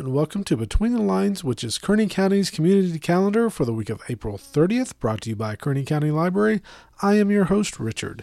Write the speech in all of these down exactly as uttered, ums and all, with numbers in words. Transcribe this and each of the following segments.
and welcome to Between the Lines, which is Kearney County's community calendar for the week of April thirtieth, brought to you by Kearney County Library. I am your host, Richard.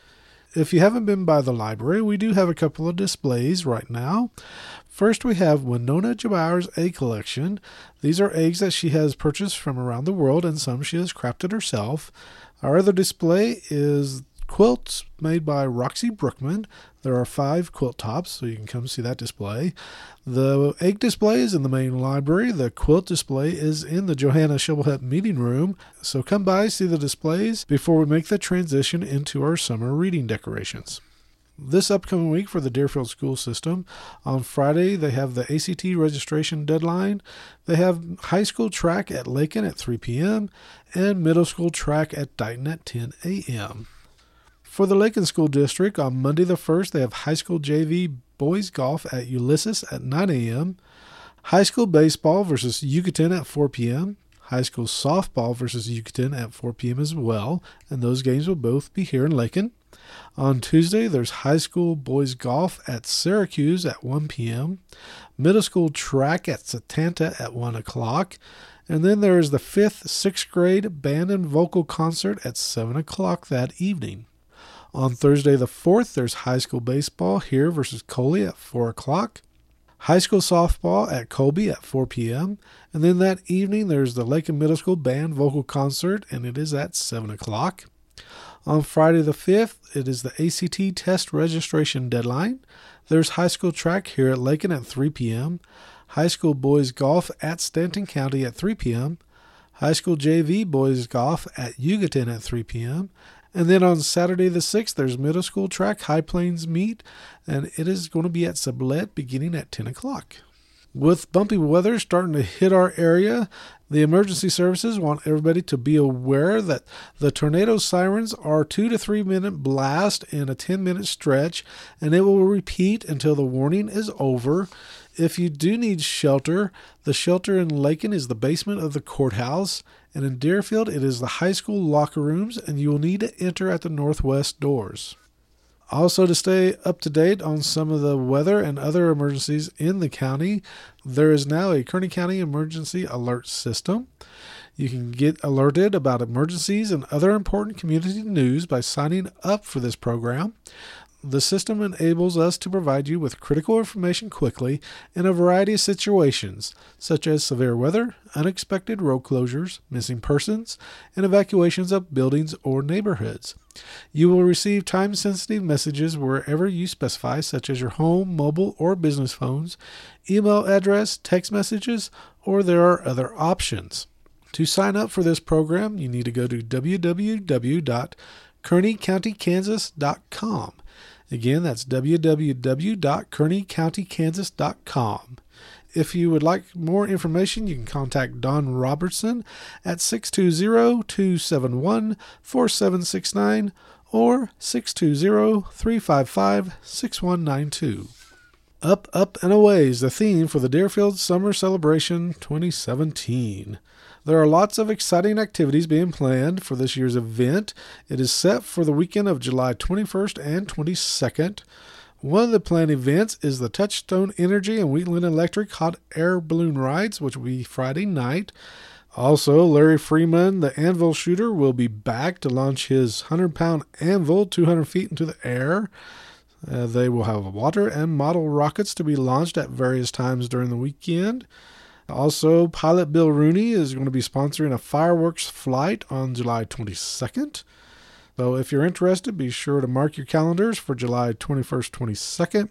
If you haven't been by the library, we do have a couple of displays right now. First, we have Winona Jabauer's egg collection. These are eggs that she has purchased from around the world, and some she has crafted herself. Our other display is quilts made by Roxy Brookman. There are five quilt tops, so you can come see that display. The egg display is in the main library. The quilt display is in the Johanna Shibboleth meeting room. So come by, see the displays before we make the transition into our summer reading decorations. This upcoming week for the Deerfield school system, on Friday they have the A C T registration deadline. They have high school track at Lakin at three p.m. and middle school track at Dighton at ten a.m. For the Lakin School District, on Monday the first, they have high school J V boys golf at Ulysses at nine a.m., high school baseball versus Yucatan at four p.m., high school softball versus Yucatan at four p.m. as well, and those games will both be here in Lakin. On Tuesday, there's high school boys golf at Syracuse at one p.m., middle school track at Satanta at one o'clock, and then there is the fifth, sixth grade band and vocal concert at seven o'clock that evening. On Thursday the fourth, there's high school baseball here versus Coley at four o'clock, high school softball at Colby at four p.m., and then that evening there's the Lakin Middle School band vocal concert, and it is at seven o'clock. On Friday the fifth, it is the A C T test registration deadline. There's high school track here at Lakin at three p.m., high school boys golf at Stanton County at three p.m., high school J V boys golf at Yucatan at three p.m., and then on Saturday the sixth, there's middle school track High Plains meet, and it is going to be at Sublette beginning at ten o'clock. With bumpy weather starting to hit our area, the emergency services want everybody to be aware that the tornado sirens are two to three minute blast in a ten minute stretch, and it will repeat until the warning is over. If you do need shelter, the shelter in Lakin is the basement of the courthouse, and in Deerfield it is the high school locker rooms, and you will need to enter at the northwest doors. Also, to stay up to date on some of the weather and other emergencies in the county, there is now a Kearney County Emergency Alert System. You can get alerted about emergencies and other important community news by signing up for this program. The system enables us to provide you with critical information quickly in a variety of situations, such as severe weather, unexpected road closures, missing persons, and evacuations of buildings or neighborhoods. You will receive time-sensitive messages wherever you specify, such as your home, mobile, or business phones, email address, text messages, or there are other options. To sign up for this program, you need to go to w w w dot kearney county kansas dot com. Again, that's w w w dot kearney county kansas dot com. If you would like more information, you can contact Don Robertson at six two zero, two seven one, four seven six nine or six two zero, three five five, six one nine two. Up, Up, and Away is the theme for the Deerfield Summer Celebration twenty seventeen. There are lots of exciting activities being planned for this year's event. It is set for the weekend of July twenty-first and twenty-second. One of the planned events is the Touchstone Energy and Wheatland Electric Hot Air Balloon Rides, which will be Friday night. Also, Larry Freeman, the anvil shooter, will be back to launch his one hundred pound anvil two hundred feet into the air. Uh, they will have water and model rockets to be launched at various times during the weekend. Also, Pilot Bill Rooney is going to be sponsoring a fireworks flight on July twenty-second. So if you're interested, be sure to mark your calendars for July twenty-first, twenty-second.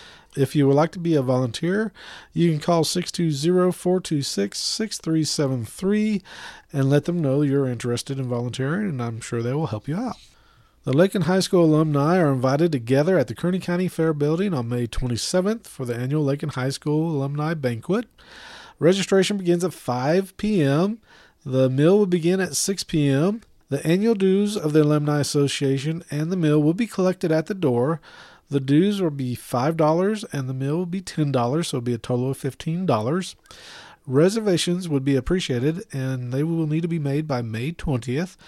If you would like to be a volunteer, you can call six two zero, four two six, six three seven three and let them know you're interested in volunteering, and I'm sure they will help you out. The Lakin High School alumni are invited together at the Kearney County Fair Building on May twenty-seventh for the annual Lakin High School Alumni Banquet. Registration begins at five p.m. The meal will begin at six p.m. The annual dues of the Alumni Association and the meal will be collected at the door. The dues will be five dollars and the meal will be ten dollars, so it'll be a total of fifteen dollars. Reservations would be appreciated, and they will need to be made by May twentieth.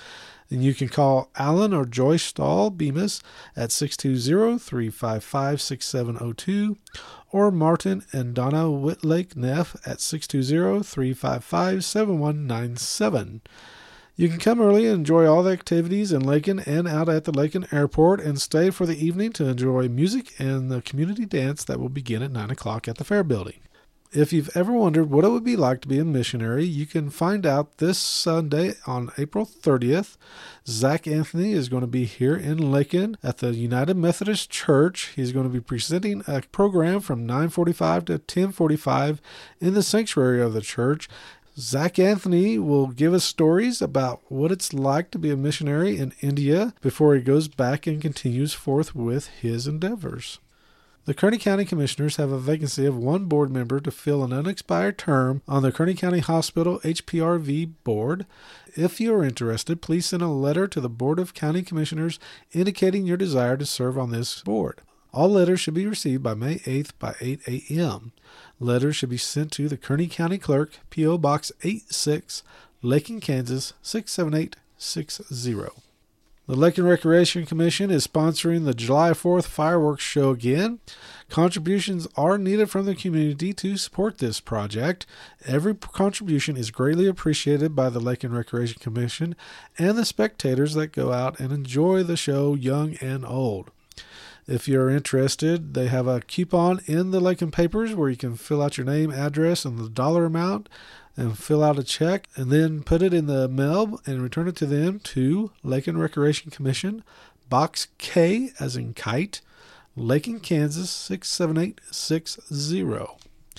And you can call Alan or Joyce Stahl Bemis at six two zero, three five five, six seven zero two or Martin and Donna Whitlake Neff at six two zero, three five five, seven one nine seven. You can come early and enjoy all the activities in Lakin and out at the Lakin Airport and stay for the evening to enjoy music and the community dance that will begin at nine o'clock at the Fair Building. If you've ever wondered what it would be like to be a missionary, you can find out this Sunday on April thirtieth. Zach Anthony is going to be here in Lakin at the United Methodist Church. He's going to be presenting a program from nine forty-five to ten forty-five in the sanctuary of the church. Zach Anthony will give us stories about what it's like to be a missionary in India before he goes back and continues forth with his endeavors. The Kearney County Commissioners have a vacancy of one board member to fill an unexpired term on the Kearney County Hospital H P R V board. If you are interested, please send a letter to the Board of County Commissioners indicating your desire to serve on this board. All letters should be received by May eighth by eight a.m. Letters should be sent to the Kearney County Clerk, P O. Box eighty-six, Lakin, Kansas six seven eight six zero. The Lakin Recreation Commission is sponsoring the July fourth fireworks show again. Contributions are needed from the community to support this project. Every contribution is greatly appreciated by the Lakin Recreation Commission and the spectators that go out and enjoy the show, young and old. If you're interested, they have a coupon in the Lakin papers where you can fill out your name, address, and the dollar amount and fill out a check and then put it in the mail and return it to them to Lakin Recreation Commission, Box K as in kite, Lakin, Kansas six seven eight six zero.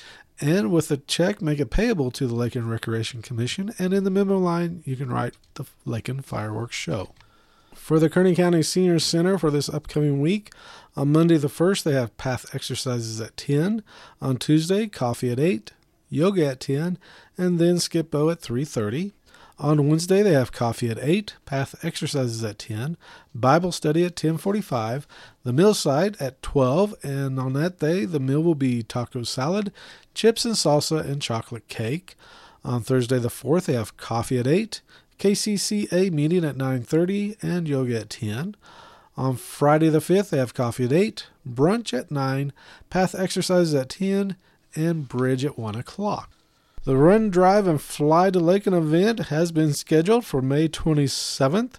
And with the check, make it payable to the Lakin Recreation Commission, and in the memo line, you can write the Lakin Fireworks Show. For the Kearney County Senior Center for this upcoming week, on Monday the first, they have path exercises at ten. On Tuesday, coffee at eight, yoga at ten, and then skip-bo at three thirty. On Wednesday, they have coffee at eight, path exercises at ten, Bible study at ten forty-five, the meal site at twelve, and on that day, the meal will be taco salad, chips and salsa, and chocolate cake. On Thursday the fourth, they have coffee at eight, K C C A meeting at nine thirty, and yoga at ten. On Friday the fifth, they have coffee at eight, brunch at nine, path exercises at ten, and bridge at one o'clock. The Run, Drive, and Fly to Lakin event has been scheduled for May twenty-seventh,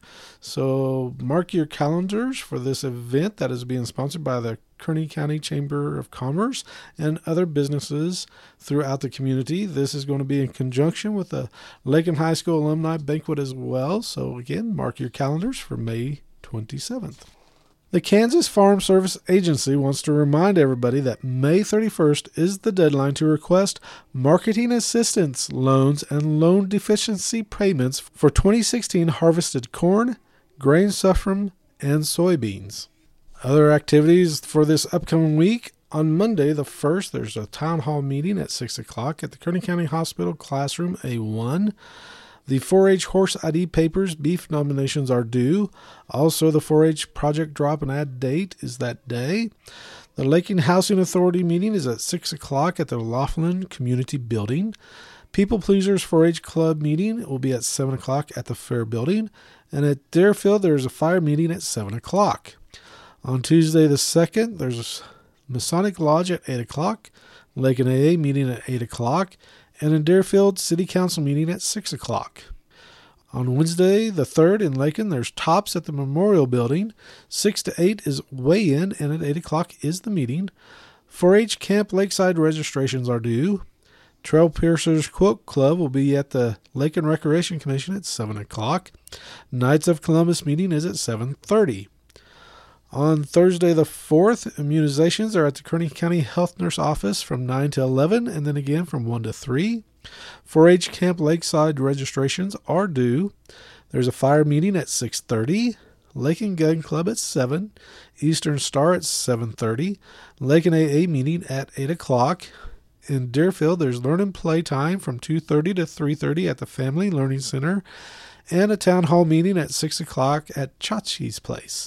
so mark your calendars for this event that is being sponsored by the Kearney County Chamber of Commerce and other businesses throughout the community. This is going to be in conjunction with the Lakin High School Alumni Banquet as well, so again, mark your calendars for May twenty-seventh. The Kansas Farm Service Agency wants to remind everybody that May thirty-first is the deadline to request marketing assistance loans and loan deficiency payments for twenty sixteen harvested corn, grain sorghum, and soybeans. Other activities for this upcoming week: on Monday the first, there's a town hall meeting at six o'clock at the Kearney County Hospital Classroom A one. The four H Horse I D Papers beef nominations are due. Also, the four H Project Drop and Add date is that day. The Lakin Housing Authority meeting is at six o'clock at the Laughlin Community Building. People Pleasers four H Club meeting will be at seven o'clock at the Fair Building. And at Deerfield, there's a fire meeting at seven o'clock. On Tuesday the second, there's a Masonic Lodge at eight o'clock, Lakin A A meeting at eight o'clock, and in Deerfield, City Council meeting at six o'clock. On Wednesday the third in Lakin, there's Tops at the Memorial Building. six to eight is weigh-in, and at eight o'clock is the meeting. four H Camp Lakeside registrations are due. Trail Piercers Quilt Club will be at the Lakin Recreation Commission at seven o'clock. Knights of Columbus meeting is at seven thirty. On Thursday the fourth, immunizations are at the Kearney County Health Nurse Office from nine to eleven, and then again from one to three. four H Camp Lakeside registrations are due. There's a fire meeting at six thirty, Lakin Gun Club at seven, Eastern Star at seven thirty, Lakin A A meeting at eight o'clock. In Deerfield, there's Learn and Play time from two thirty to three thirty at the Family Learning Center, and a town hall meeting at six o'clock at Chachi's Place.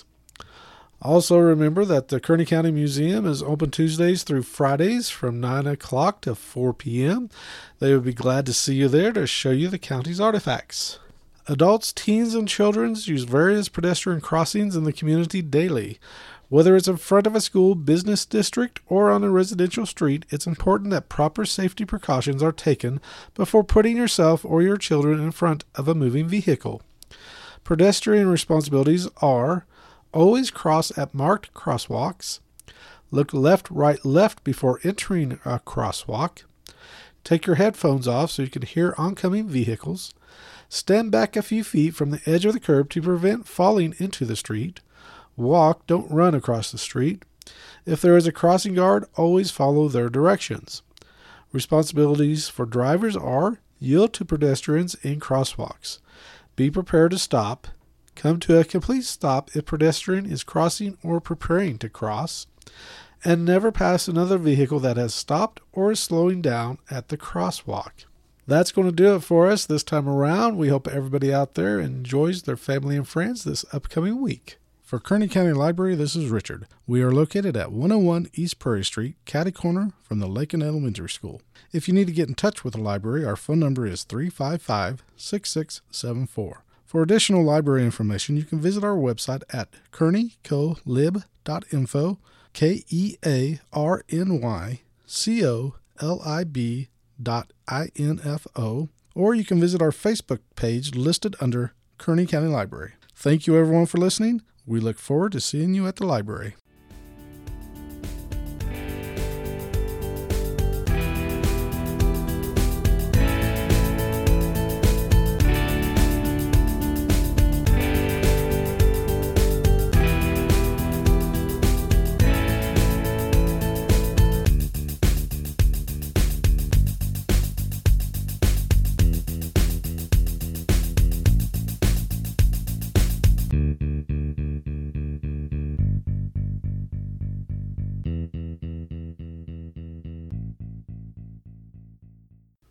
Also remember that the Kearney County Museum is open Tuesdays through Fridays from nine o'clock to four p.m. They would be glad to see you there to show you the county's artifacts. Adults, teens, and children use various pedestrian crossings in the community daily. Whether it's in front of a school, business district, or on a residential street, it's important that proper safety precautions are taken before putting yourself or your children in front of a moving vehicle. Pedestrian responsibilities are: always cross at marked crosswalks, look left, right, left before entering a crosswalk, take your headphones off so you can hear oncoming vehicles, stand back a few feet from the edge of the curb to prevent falling into the street, walk, don't run across the street. If there is a crossing guard, always follow their directions. Responsibilities for drivers are: yield to pedestrians in crosswalks, be prepared to stop, come to a complete stop if pedestrian is crossing or preparing to cross, and never pass another vehicle that has stopped or is slowing down at the crosswalk. That's going to do it for us this time around. We hope everybody out there enjoys their family and friends this upcoming week. For Kearney County Library, this is Richard. We are located at one oh one East Prairie Street, catty corner from the Lakin Elementary School. If you need to get in touch with the library, our phone number is three five five, six six seven four. For additional library information, you can visit our website at kearney colib dot info, K E A R N Y C O L I B dot I N F O, or you can visit our Facebook page listed under Kearney County Library. Thank you everyone for listening. We look forward to seeing you at the library.